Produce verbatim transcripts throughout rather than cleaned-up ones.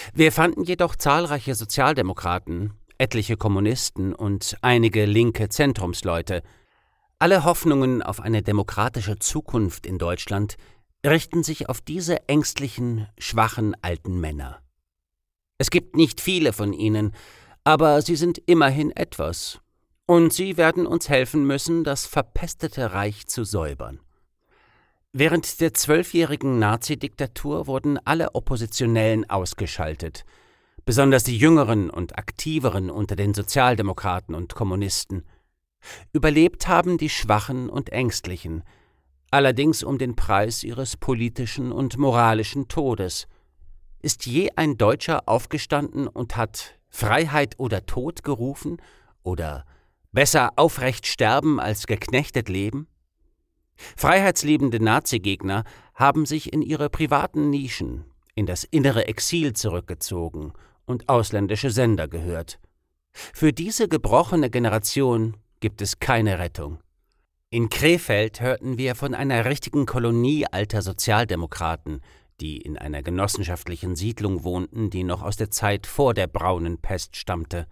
Wir fanden jedoch zahlreiche Sozialdemokraten, etliche Kommunisten und einige linke Zentrumsleute. Alle Hoffnungen auf eine demokratische Zukunft in Deutschland richten sich auf diese ängstlichen, schwachen alten Männer. Es gibt nicht viele von ihnen, aber sie sind immerhin etwas. Und sie werden uns helfen müssen, das verpestete Reich zu säubern. Während der zwölfjährigen Nazi-Diktatur wurden alle Oppositionellen ausgeschaltet, besonders die Jüngeren und Aktiveren unter den Sozialdemokraten und Kommunisten. Überlebt haben die Schwachen und Ängstlichen, allerdings um den Preis ihres politischen und moralischen Todes. Ist je ein Deutscher aufgestanden und hat Freiheit oder Tod gerufen oder besser aufrecht sterben als geknechtet leben? Freiheitsliebende Nazi-Gegner haben sich in ihre privaten Nischen, in das innere Exil zurückgezogen und ausländische Sender gehört. Für diese gebrochene Generation gibt es keine Rettung. In Krefeld hörten wir von einer richtigen Kolonie alter Sozialdemokraten, die in einer genossenschaftlichen Siedlung wohnten, die noch aus der Zeit vor der braunen Pest stammte.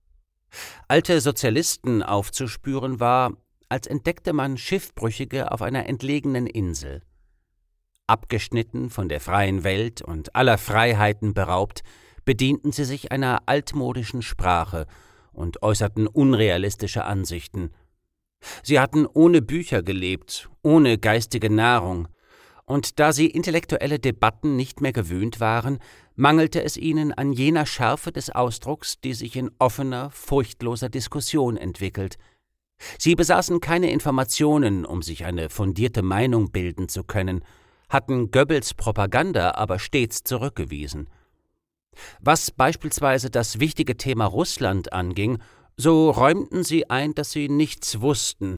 Alte Sozialisten aufzuspüren war, als entdeckte man Schiffbrüchige auf einer entlegenen Insel. Abgeschnitten von der freien Welt und aller Freiheiten beraubt, bedienten sie sich einer altmodischen Sprache und äußerten unrealistische Ansichten. Sie hatten ohne Bücher gelebt, ohne geistige Nahrung, und da sie intellektuelle Debatten nicht mehr gewöhnt waren, mangelte es ihnen an jener Schärfe des Ausdrucks, die sich in offener, furchtloser Diskussion entwickelt. Sie besaßen keine Informationen, um sich eine fundierte Meinung bilden zu können, hatten Goebbels Propaganda aber stets zurückgewiesen. Was beispielsweise das wichtige Thema Russland anging, so räumten sie ein, dass sie nichts wussten